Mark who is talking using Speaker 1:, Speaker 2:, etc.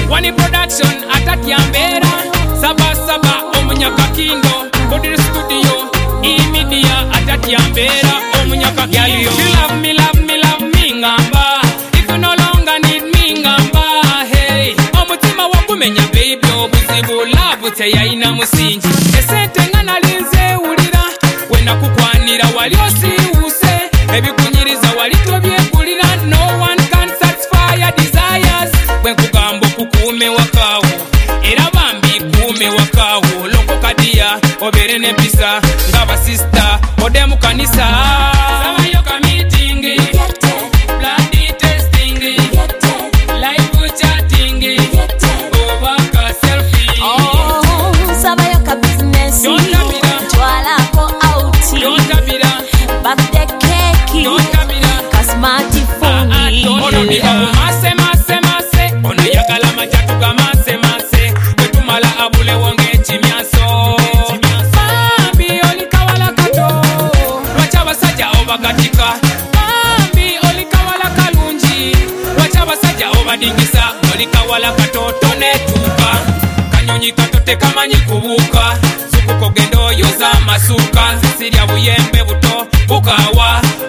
Speaker 1: One production atatyambera saba saba omunyaka kindo body studio media atatyambera omunyaka kindo. Love me ngamba if you no longer need me ngamba hey omutima wakumenya baby obuzibu love teyayina musingi esente ngana linze ulira wena kukwanira wali osiuse ebikunyiriza wali tobyekulira no one can satisfy your desires when kugambo kukume wakawo era bambi kume wakawo loko kadia obere ne pisa ngaba sister ode mu kanisa sabayo ka meeting blood testing live chatting over ka selfie
Speaker 2: sabayo ka business twala ko out birthday cake ka smartphone
Speaker 1: ono yagala majatu ga mase wetumala abule wonge chimyaso bambi olikawala kato wacha basajja obagatika bambi olikawala kalungi wacha basajja obadingisa olikawala katoto netuka kanyonyi katote kamanyi kubuuka sukuko gendo yoza masuka sirya buyembe buto bukawa